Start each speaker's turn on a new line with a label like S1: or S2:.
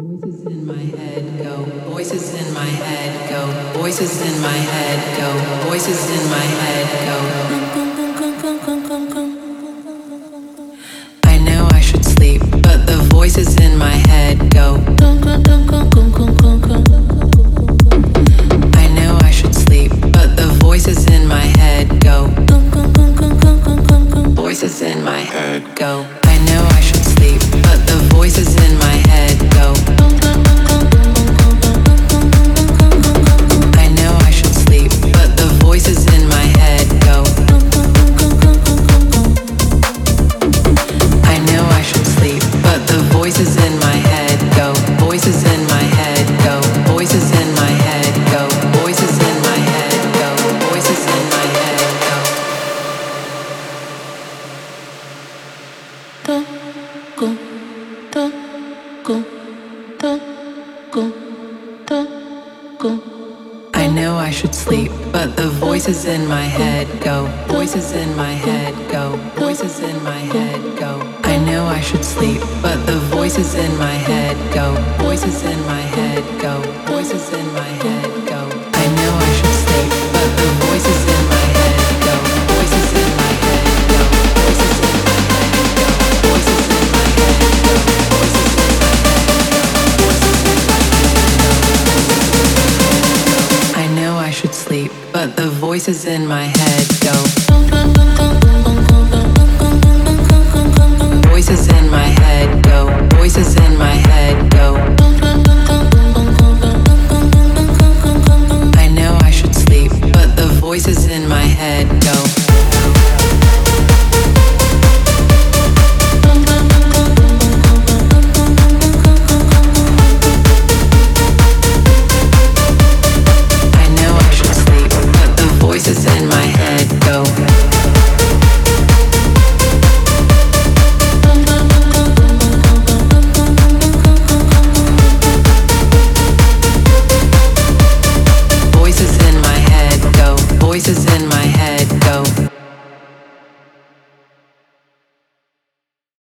S1: Voices in my head go, voices in my head go, voices in my head go, voices in my head go. I know I should sleep, but the voices in my head go. I know I should sleep, but the voices in my head go. Voices in my head go. I know I should sleep, but the voices in my head go. I know I should sleep, but the voices in my head go. I know I should sleep, but the voices in my head go. Voices in my head go. Voices in my head go. Voices in my head go. Voices in my head go. I know I should sleep, but the voices in my head go. Voices in my head go. Voices in my head go. I know I should sleep, but the voices in my head go. Voices in my head go. Voices in my head go. I know I should sleep, but the voices in my head go. Voices in my head go. Voices in my head go. Voices in my head go. Voices in my head go. Voices in my head go. I know I should sleep, but the voices in my head go.